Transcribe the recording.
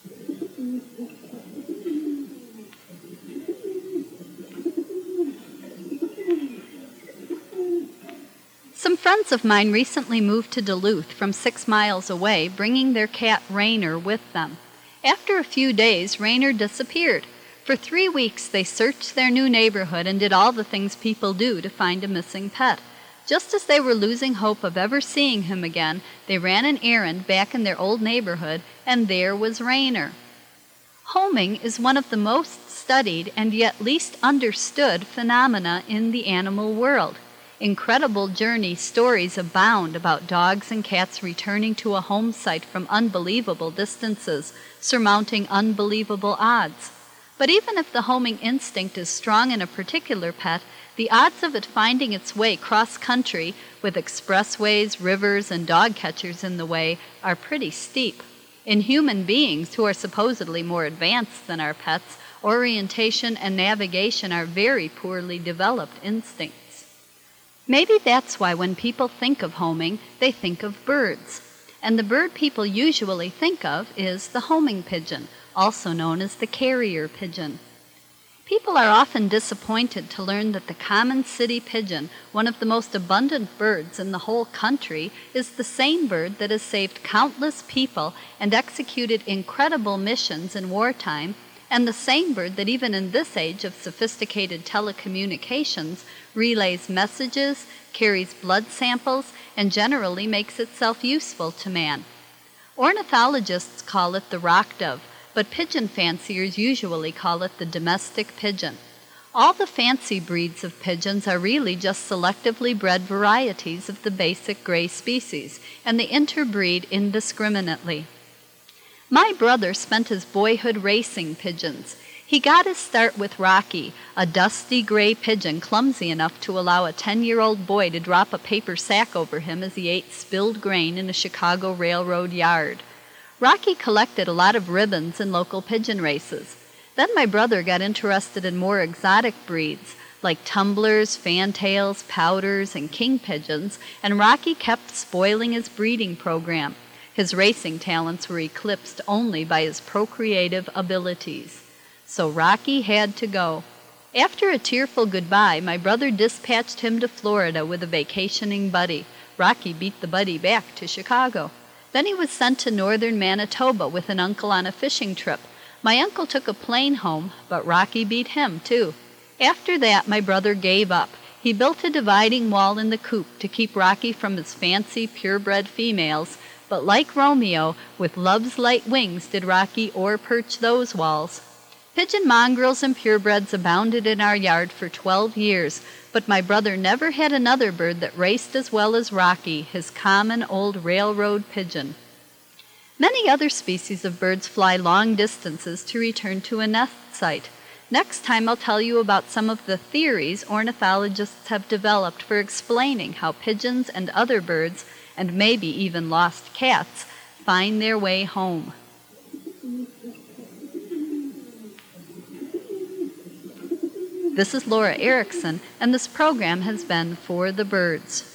Some friends of mine recently moved to Duluth from 6 miles away, bringing their cat Rainer with them. After a few days, Rainer disappeared. For 3 weeks, they searched their new neighborhood and did all the things people do to find a missing pet. Just as they were losing hope of ever seeing him again, they ran an errand back in their old neighborhood, and there was Rainer. Homing is one of the most studied and yet least understood phenomena in the animal world. Incredible journey stories abound about dogs and cats returning to a home site from unbelievable distances, surmounting unbelievable odds. But even if the homing instinct is strong in a particular pet, the odds of it finding its way cross-country, with expressways, rivers, and dog catchers in the way, are pretty steep. In human beings, who are supposedly more advanced than our pets, orientation and navigation are very poorly developed instincts. Maybe that's why when people think of homing, they think of birds. And the bird people usually think of is the homing pigeon, also known as the carrier pigeon. People are often disappointed to learn that the common city pigeon, one of the most abundant birds in the whole country, is the same bird that has saved countless people and executed incredible missions in wartime, and the same bird that even in this age of sophisticated telecommunications relays messages, carries blood samples, and generally makes itself useful to man. Ornithologists call it the rock dove, but pigeon fanciers usually call it the domestic pigeon. All the fancy breeds of pigeons are really just selectively bred varieties of the basic gray species, and they interbreed indiscriminately. My brother spent his boyhood racing pigeons. He got his start with Rocky, a dusty gray pigeon clumsy enough to allow a 10-year-old boy to drop a paper sack over him as he ate spilled grain in a Chicago railroad yard. Rocky collected a lot of ribbons in local pigeon races. Then my brother got interested in more exotic breeds, like tumblers, fantails, powders, and king pigeons, and Rocky kept spoiling his breeding program. His racing talents were eclipsed only by his procreative abilities. So Rocky had to go. After a tearful goodbye, my brother dispatched him to Florida with a vacationing buddy. Rocky beat the buddy back to Chicago. Then he was sent to northern Manitoba with an uncle on a fishing trip. My uncle took a plane home, but Rocky beat him, too. After that, my brother gave up. He built a dividing wall in the coop to keep Rocky from his fancy, purebred females, but like Romeo, with love's light wings did Rocky o'er-perch those walls. Pigeon mongrels and purebreds abounded in our yard for 12 years, but my brother never had another bird that raced as well as Rocky, his common old railroad pigeon. Many other species of birds fly long distances to return to a nest site. Next time I'll tell you about some of the theories ornithologists have developed for explaining how pigeons and other birds, and maybe even lost cats, find their way home. This is Laura Erickson, and this program has been For the Birds.